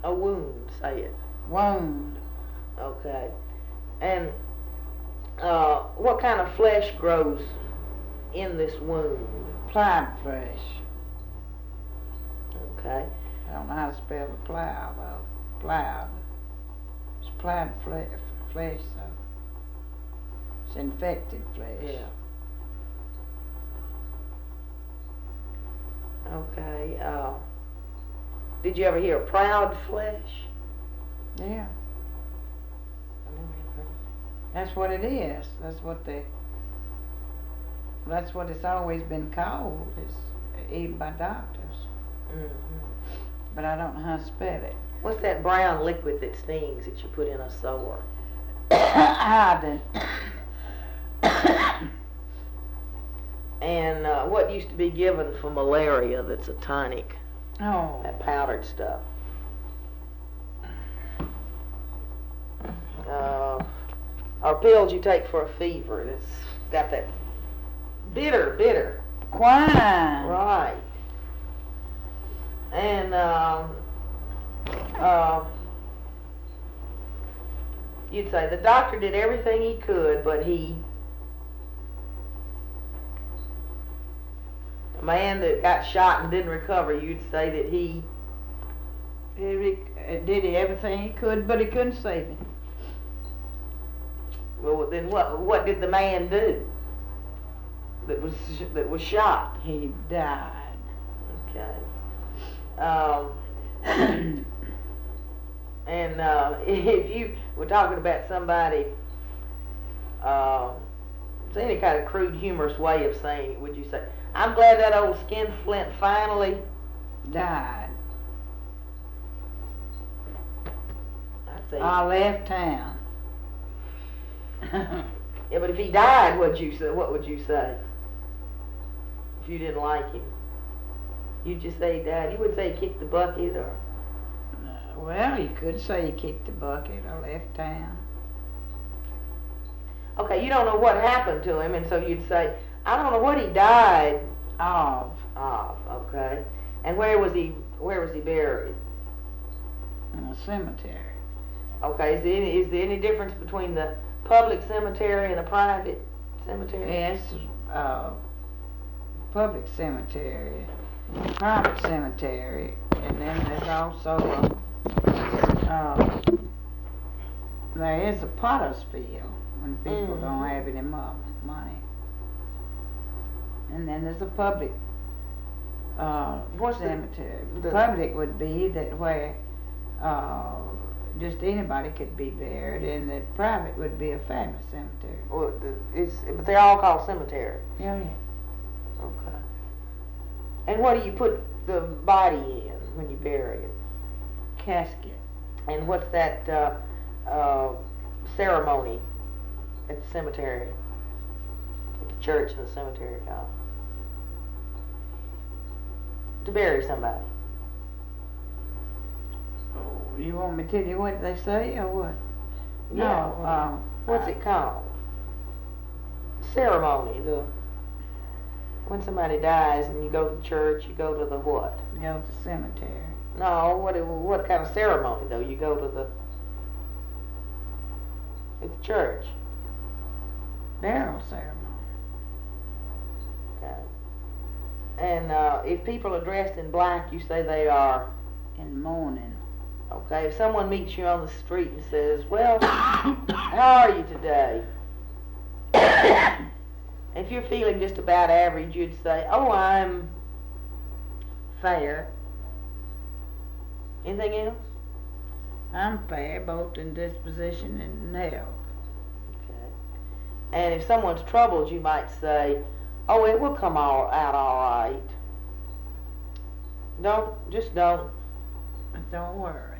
A wound, say it. Wound. Okay. And what kind of flesh grows in this wound? Plowed flesh. Okay. I don't know how to spell the plow, though. Plowed. It's plowed flesh, so it's infected flesh. Yeah. Okay. Did you ever hear proud flesh? Yeah. I never have heard of That's what it is. That's what it's always been called, is even by doctors. it. But I don't know how to spell it. What's that brown liquid that stings that you put in a sore? Iodine. And what used to be given for malaria that's a tonic? Oh, That powdered stuff. Or pills you take for a fever that's got that bitter. quine. Right. And you'd say the doctor did everything he could, but a man that got shot and didn't recover, you'd say that he Did everything he could, but he couldn't save him. well, then what did the man do that was shot? He died. Okay. And if you were talking about somebody, it's any kind of crude, humorous way of saying it, would you say, I'm glad that old skinflint finally Died. I'd say, I left town. yeah, but if he died, what would you say? If you didn't like him, you'd just say he died. You wouldn't say he kicked the bucket or. Well, you could say he kicked the bucket. I left town. Okay, you don't know what happened to him, and so you'd say, I don't know what he died Of. of. Okay, and where was he buried? In a cemetery. Okay, is there any difference between the public cemetery and a private cemetery? Yes, public cemetery, private cemetery, and then there's also there is a potter's field when people don't have any money. And then there's a public What's cemetery. the- Public would be that where just anybody could be buried, and the private would be a family cemetery. Well, but they're all called cemetery. Yeah. Okay. And what do you put the body in when you bury it? Casket. And what's that ceremony at the cemetery, at the church and the cemetery called? To bury somebody. Oh, you want me to tell you what they say or what? Yeah. No. What's it called? Ceremony. When somebody dies and you go to the church, you go to the what? Go to the cemetery. No, what kind of ceremony though? You go to the church. Burial ceremony. Okay. And if people are dressed in black, you say they are. In mourning. Okay. If someone meets you on the street and says, "Well, how are you today?" If you're feeling just about average, you'd say, "Oh, I'm fair." Anything else? I'm fair both in disposition and health. Okay. And if someone's troubled, you might say, "Oh, it will come out all right." Don't. Don't worry.